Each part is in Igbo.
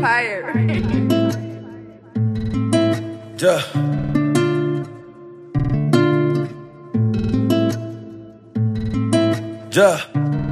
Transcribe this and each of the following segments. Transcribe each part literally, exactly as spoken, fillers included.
Fire. Yeah. Yeah.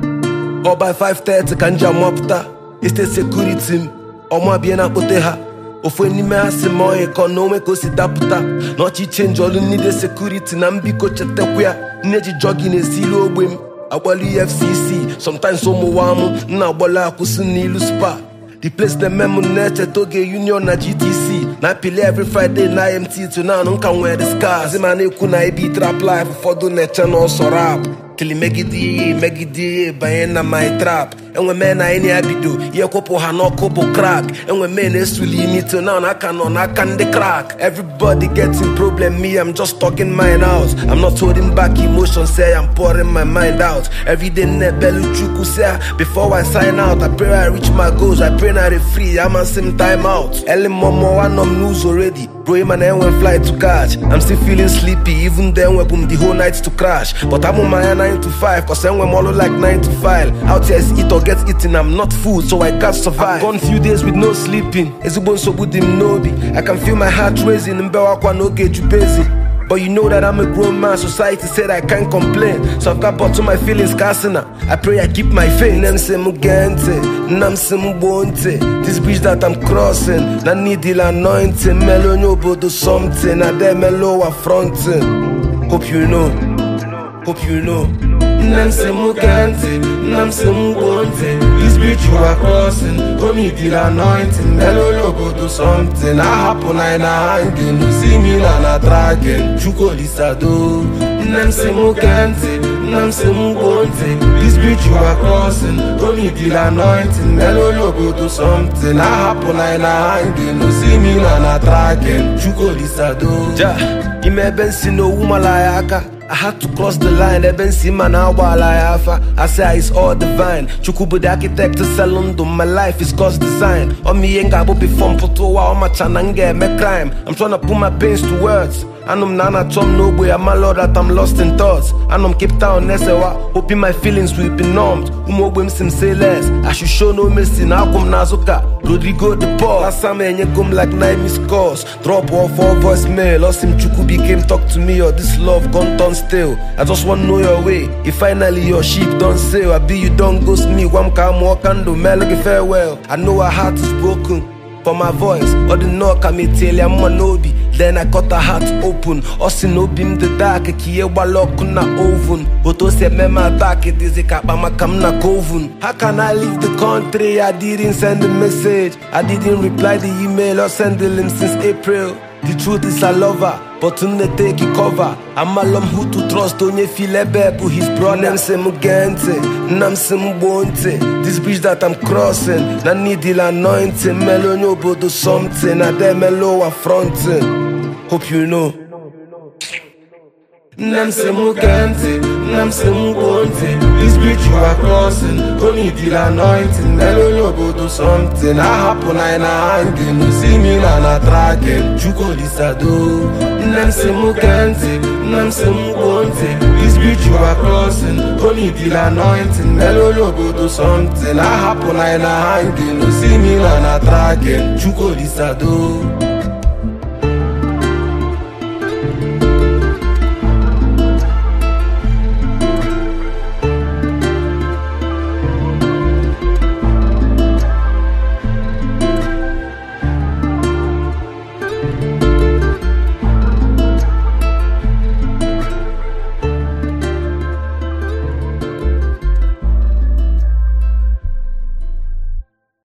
All by five thirty can jam up ta. It's the security. Omo bien apote ha. Ofu enime asi mo economic o si daputa. No chi change all need the security na mbiko chetekwa ya. Neji jogging e silo ogbem. Agbali F C C. Sometimes omo wamu na agbala akusi nilu spa. The place the memo nature Toge Union na G T C. Na pile every Friday na M T to now no can wear the scars. Zimane kuna ibi trap life for do nature no so rap. Till megidi megidi bayen na my trap. And when men na any abido, ye kopo ha no kopo crack. And when men is really me to now I can on I can the crack. Everybody getting problem, me I'm just talking mine out. I'm not holding back emotions, say I'm pouring my mind out. Every day ne belu chuku say before I sign out. I pray I reach my goals, I pray I free, I'm on some time out. Early momo one on news already. Bro, man, I went flight to catch. I'm still feeling sleepy, even then we boom the whole night to crash. But I'm on my nine to five, cause I'm all like nine to five. Out here is eat or get eaten, I'm not food, so I can't survive. I've gone few days with no sleeping. Ezubon so good him no be. I can feel my heart raising in Bewakwa no get you busy. But you know that I'm a grown man, society said I can't complain. So I've got bottom my feelings casting. I pray I keep my faith. Nem se mugente, nam se mubonte. This bridge that I'm crossing, na need the anointing. Melo no bodo something, na de melo affronting. Hope you know, hope you know. Nem se mugente, nam se mubonte. This bridge you are crossing, only the anointing. Melo no bodo something. I happen I na hanging, you see me na na dragging. Chuko lisado, nem se mugente, nam se mubonte. This bridge you are crossing, only the anointing. Melo no bodo something. I happen I na hanging, you see me na na dragging. Chuko lisado. Ja, ime ben sino umalayaka. I had to cross the line, Eben Sima na Walayafa. I say it's all divine. Chukubu the architect to Salondo, my life is God's design. On me ain't got before Potowa, on my chanange, me crime. I'm trying to put my pains to words. And I'm nana chom no way, I'm a lord that I'm lost in thoughts. And I'm Cape Town, Nesewa, hoping my feelings will be numbed. Umo wim sim say less. I should show no mercy, now come Nazuka. Rodrigo the Paul. Last time and you come like nine missed calls. Drop off all voicemail. Lost him Chukubi came talk to me, or this love gone turn still. I just want to know your way. If finally your sheep don't sail, I be you don't ghost me. One come walk and do melody farewell. I know her heart is broken. For my voice, or the knock I may tell you I'm Manobi. Then I cut her heart open. Osinobi in the dark, kiye walok na oven. Oto se mema attack it is a kapama kam na koven. How can I leave the country? I didn't send the message. I didn't reply the email or send the link since April. The truth is I love her, but when they take it cover, I'm a lum who to trust, don't you feel a baby, his brother. Nem se mugente, nam se mubonte. This bridge that I'm crossing, na need the anointing. Melo no bodo something, na de melo affronting. Hope you know. Nem se mugente, nam se mubonte. This bridge you are crossing, only the anointing. Melo no bodo something. I happen I na hanging, you see me na na dragging. Chuko lisado, nem se mugente, nam se mubonte. This bridge you are crossing, only the anointing. Melo no bodo something. I happen I na hanging, you see me na na dragging. Chuko lisado.